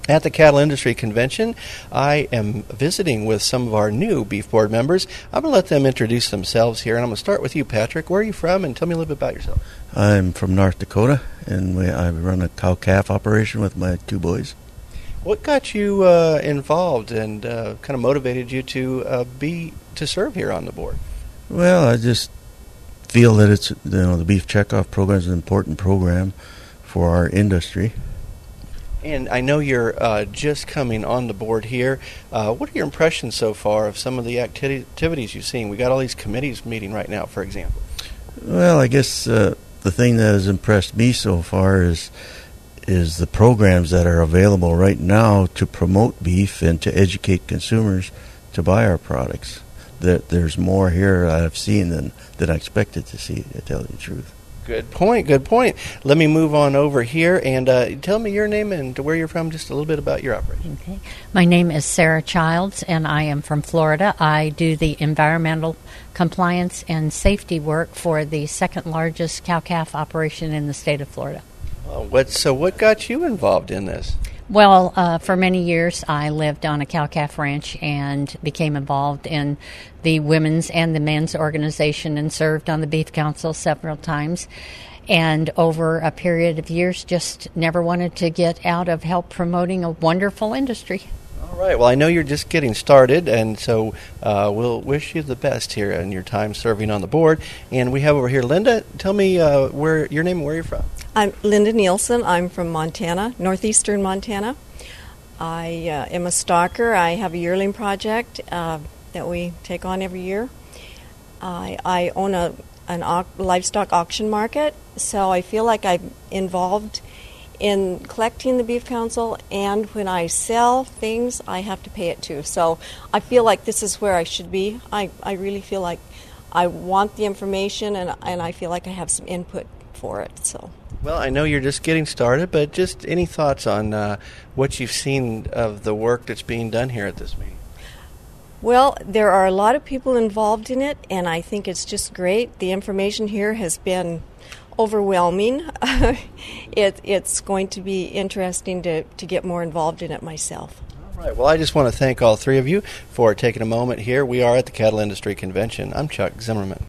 At the Cattle Industry Convention, I am visiting with some of our new Beef Board members. I'm going to let them introduce themselves here, and I'm going to start with you, Patrick. Where are you from, and tell me a little bit about yourself. I'm from North Dakota, and I run a cow-calf operation with my two boys. What got you involved and kind of motivated you to serve here on the board? Well, I just feel that the beef checkoff program is an important program for our industry. And I know you're just coming on the board here. What are your impressions so far of some of the activities you've seen? We got all these committees meeting right now, for example. Well, I guess the thing that has impressed me so far is the programs that are available right now to promote beef and to educate consumers to buy our products. There's more here I've seen than I expected to see, to tell you the truth. Good point. Let me move on over here and tell me your name and where you're from, just a little bit about your operation. Okay. My name is Sarah Childs, and I am from Florida. I do the environmental compliance and safety work for the second largest cow-calf operation in the state of Florida. What got you involved in this? Well, for many years I lived on a cow-calf ranch and became involved in the women's and the men's organization and served on the Beef Council several times. And over a period of years just never wanted to get out of help promoting a wonderful industry. All right. Well, I know you're just getting started, and so we'll wish you the best here in your time serving on the board. And we have over here Linda. Tell me where your name and where you're from. I'm Linda Nielsen. I'm from Montana, northeastern Montana. I am a stalker. I have a yearling project that we take on every year. I own a livestock auction market, so I feel like I'm involved in collecting the Beef Council, and when I sell things, I have to pay it too. So I feel like this is where I should be. I really feel like I want the information, and I feel like I have some input for it. So. Well, I know you're just getting started, but just any thoughts on what you've seen of the work that's being done here at this meeting? Well, there are a lot of people involved in it, and I think it's just great. The information here has been overwhelming. It's going to be interesting to get more involved in it myself. All right. Well, I just want to thank all three of you for taking a moment here. We are at the Cattle Industry Convention. I'm Chuck Zimmerman.